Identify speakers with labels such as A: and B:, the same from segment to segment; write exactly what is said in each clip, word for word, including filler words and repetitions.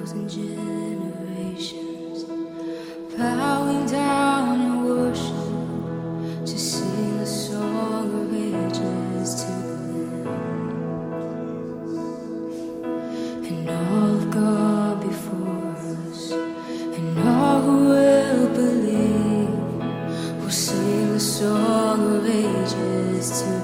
A: thousand generations bowing down in worship to sing the song of ages to the Lamb. And all of God before us, and all who will believe, will sing the song of ages to the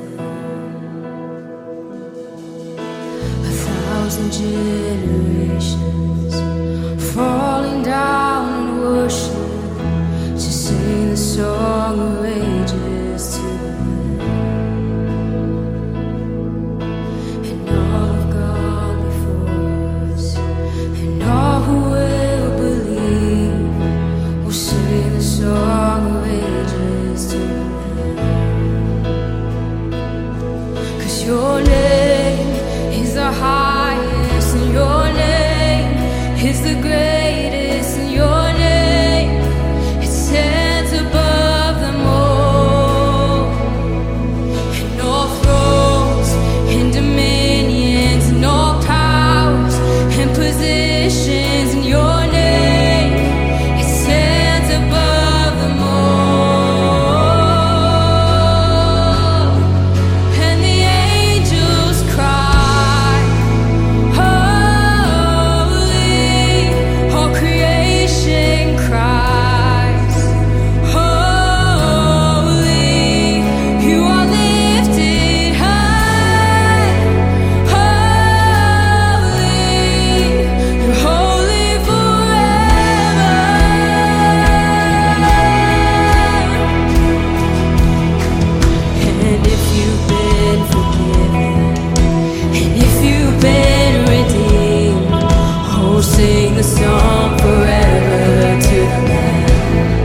A: Lamb. A thousand generations falling down in worship to sing the song of ages to the Lamb. And all of God before us, and all who will believe, will sing the song of ages to the Lamb. 'Cause your name is the highest, and your name is the greatest, and your name, it stands above them all. And all thrones and dominions and all powers and positions, and your name, it stands above them all. And the angels cry, holy, all creation cries, holy, you are lifted high, holy, you're holy forever. And if you've been forgiven, and if you've been redeemed, oh, sing the song forever to the Lamb.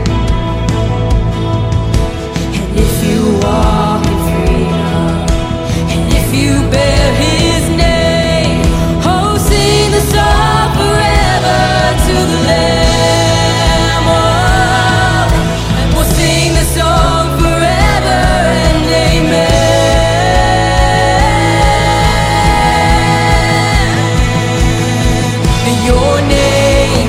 A: And if you walk in freedom, and if you bear His name, oh, sing the song forever to the Lamb. Oh, and we'll sing the song forever and amen. And your name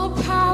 A: power.